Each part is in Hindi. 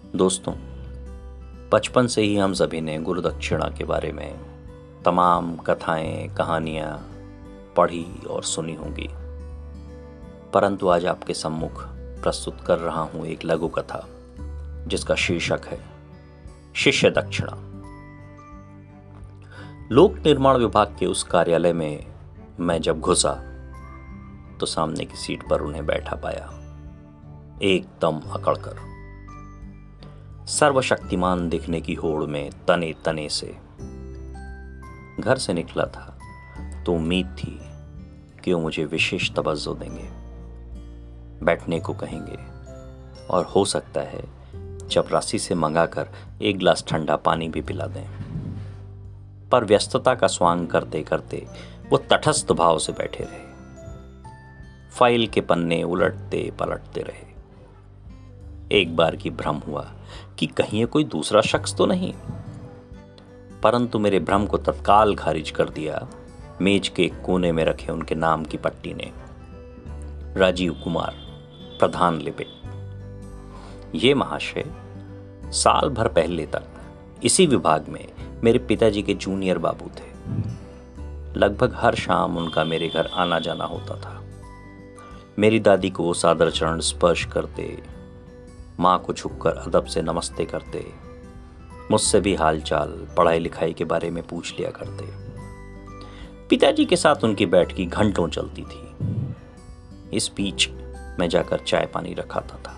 दोस्तों, बचपन से ही हम सभी ने गुरु दक्षिणा के बारे में तमाम कथाएं, कहानियां पढ़ी और सुनी होंगी। परंतु आज आपके सम्मुख प्रस्तुत कर रहा हूं एक लघु कथा जिसका शीर्षक है शिष्य दक्षिणा। लोक निर्माण विभाग के उस कार्यालय में मैं जब घुसा तो सामने की सीट पर उन्हें बैठा पाया, एकदम अकड़कर। सर्वशक्तिमान दिखने की होड़ में तने तने से घर से निकला था तो उम्मीद थी कि वो मुझे विशेष तवज्जो देंगे, बैठने को कहेंगे और हो सकता है चपरासी से मंगाकर एक गिलास ठंडा पानी भी पिला दें। पर व्यस्तता का स्वांग करते करते वो तटस्थ भाव से बैठे रहे, फाइल के पन्ने उलटते पलटते रहे। एक बार की भ्रम हुआ कि कहीं ये कोई दूसरा शख्स तो नहीं, परंतु मेरे भ्रम को तत्काल खारिज कर दिया मेज के एक कोने में रखे उनके नाम की पट्टी ने, राजीव कुमार, प्रधान लिपिक। ये महाशय साल भर पहले तक इसी विभाग में मेरे पिताजी के जूनियर बाबू थे। लगभग हर शाम उनका मेरे घर आना जाना होता था। मेरी दादी को सादर चरण स्पर्श करते, माँ को झुककर अदब से नमस्ते करते, मुझसे भी हालचाल, पढ़ाई लिखाई के बारे में पूछ लिया करते। पिताजी के साथ उनकी बैठकी घंटों चलती थी। इस बीच मैं जाकर चाय पानी रखाता था।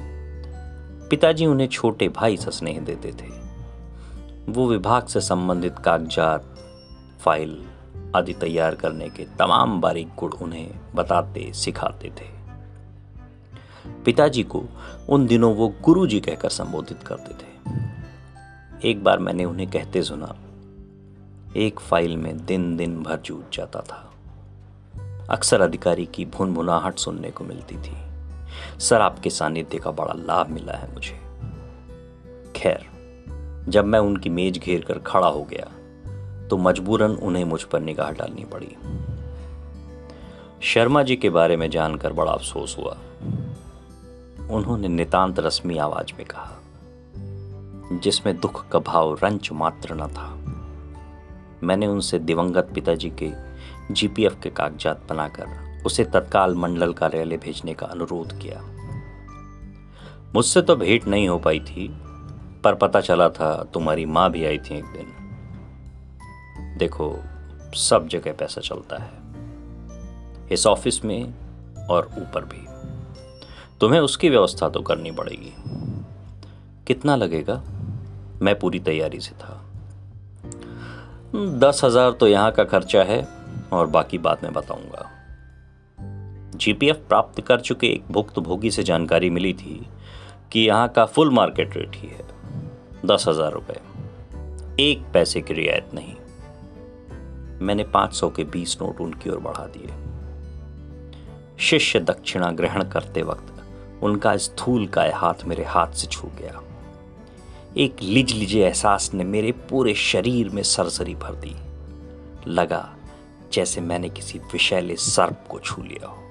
पिताजी उन्हें छोटे भाई सा स्नेह देते थे। वो विभाग से संबंधित कागजात, फाइल आदि तैयार करने के तमाम बारीक गुण उन्हें बताते सिखाते थे। पिताजी को उन दिनों वो गुरुजी कहकर संबोधित करते थे। एक बार मैंने उन्हें कहते सुना, एक फाइल में दिन दिन भर जूझ जाता था। अक्सर अधिकारी की भुनभुनाहट सुनने को मिलती थी। सर, आपके सानिध्य का बड़ा लाभ मिला है मुझे। खैर, जब मैं उनकी मेज घेर कर खड़ा हो गया तो मजबूरन उन्हें मुझ पर निगाह डालनी पड़ी। शर्मा जी के बारे में जानकर बड़ा अफसोस हुआ। उन्होंने नितांत रस्मी आवाज में कहा, जिसमें दुख का भाव रंच मात्र न था। मैंने उनसे दिवंगत पिताजी के जीपीएफ के कागजात बनाकर उसे तत्काल मंडल कार्यालय भेजने का अनुरोध किया। मुझसे तो भेंट नहीं हो पाई थी, पर पता चला था तुम्हारी मां भी आई थी एक दिन। देखो, सब जगह पैसा चलता है, इस ऑफिस में और ऊपर भी। तुम्हें उसकी व्यवस्था तो करनी पड़ेगी। कितना लगेगा? मैं पूरी तैयारी से था। 10,000 तो यहां का खर्चा है और बाकी बाद में बताऊंगा। जीपीएफ प्राप्त कर चुके एक भुक्तभोगी से जानकारी मिली थी कि यहां का फुल मार्केट रेट ही है 10,000 रुपए, 1 पैसे की रियायत नहीं। मैंने 500 के 20 नोट उनकी ओर बढ़ा दिए। शिष्य दक्षिणा ग्रहण करते वक्त उनका स्थूल काय हाथ मेरे हाथ से छू गया। एक लिजलिजे एहसास ने मेरे पूरे शरीर में सरसरी भर दी। लगा जैसे मैंने किसी विषैले सर्प को छू लिया हो।